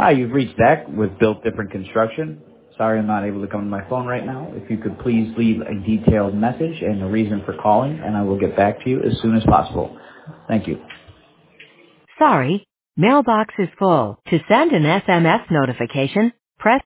Hi, you've reached Zach with Built Different Construction. Sorry I'm not able to come to my phone right now. If you could please leave a detailed message and the reason for calling, and I will get back to you as soon as possible. Thank you. Sorry, mailbox is full. To send an SMS notification, press